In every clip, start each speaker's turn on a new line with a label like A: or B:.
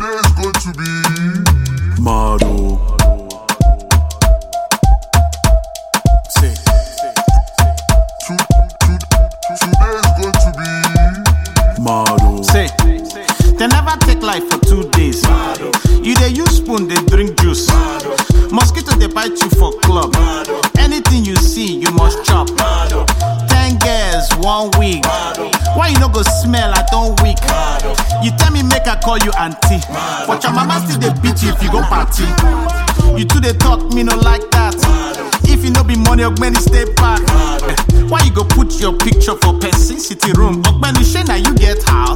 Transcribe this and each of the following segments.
A: Today is going to be Mado.
B: Say.
A: Today is going to be Mado.
B: Say. They never take life for 2 days. You dey use spoon, they drink juice. Mosquito they bite you for club. Anything you see, you must chop. 10 girls, 1 week. Why you no go smell? I don't weak. You tell me make I call you auntie, but your mama still they beat you if you go party. You two they talk, me no like that. If you no be money, Ogbeni stay back. Why you go put your picture for person city room? Ogbeni shey na you get house.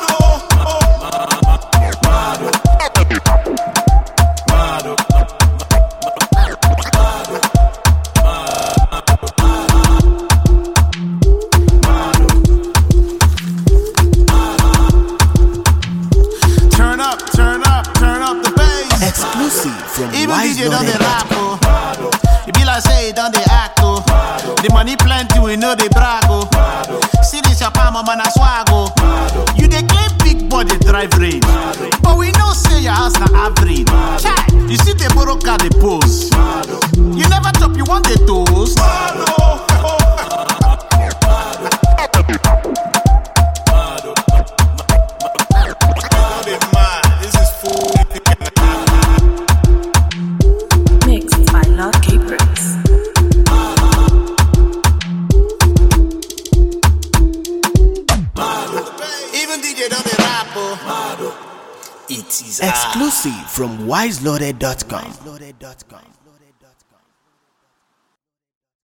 B: Turn up the bass.
C: Exclusive from
B: Even DJ done the rap,
C: wiselawyer.com.
B: oh. It be like say it done the act, oh. The money plenty, we know they brag, oh. See this your palm, man, I swag, oh. You dey claim big body drive range, but we know say your house na average. Chai, you see the borrow car they pose. You never chop, you want the toast.
D: Mixed by Lord Capers.
B: Even DJ done the rap, oh.
C: It is exclusive from wiselawyer.com.